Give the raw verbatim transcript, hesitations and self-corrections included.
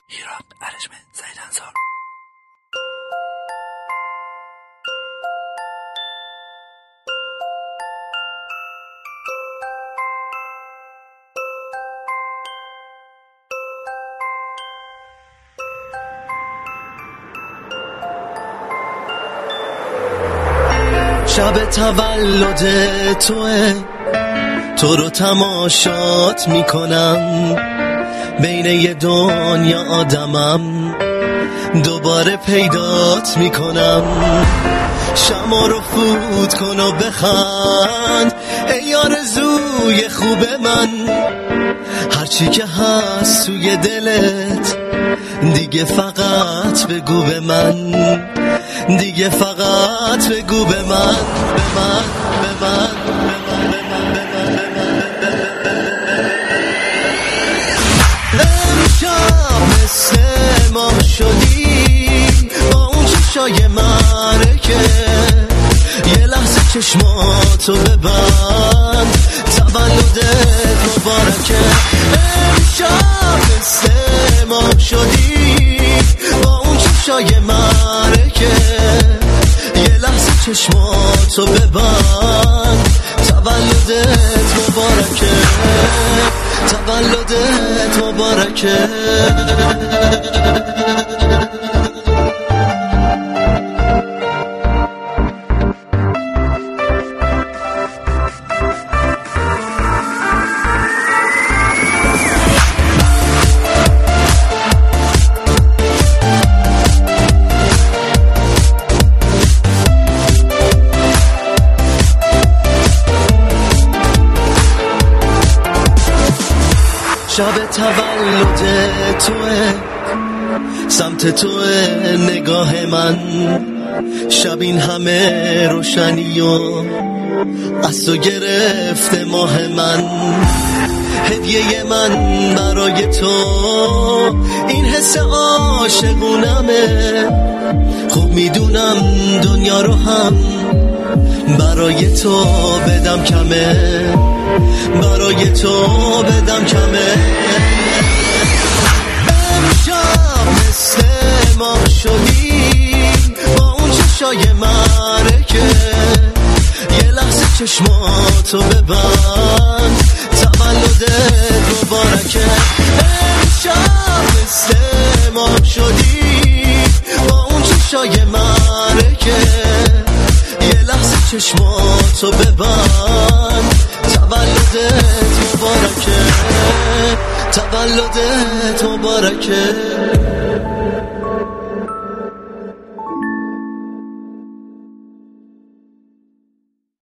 ایران ارجمند سعید انصار. شب تولد توه، تو رو تماشات میکنم، بین یه دنیا آدمم دوباره پیدات میکنم. شما رو فوت کن و بخند ای آرزوی خوب من، هرچی که هست توی دلت دیگه فقط بگو به من، دیگه فقط بگو به من، به من، به من، به من، به من، به من. امشب مثل ما شدی با اون چشای مرکه، یه لحظه چشماتو ببند تولدت مبارکه. امشب مثل ما شدی با اون چشای مرکه، یه لحظه چشماتو ببند تولدت مبارکه، تولدت مبارکه. شب تولد توه، سمت توه نگاه من، شب این همه روشنی و از تو گرفته ماه من. هدیه من برای تو این حس عاشقونمه، خوب میدونم دنیا رو هم برای تو بدم کمه، برای تو بدم کمه. امشب مثل ما شدی با اون چشای مرکه، یه لحظه چشماتو ببند تولدت مبارکه. امشب مثل ما شدی با اون چشای مرکه، یه لحظه چشماتو ببند تولدت مبارکه، تولدت مبارکه.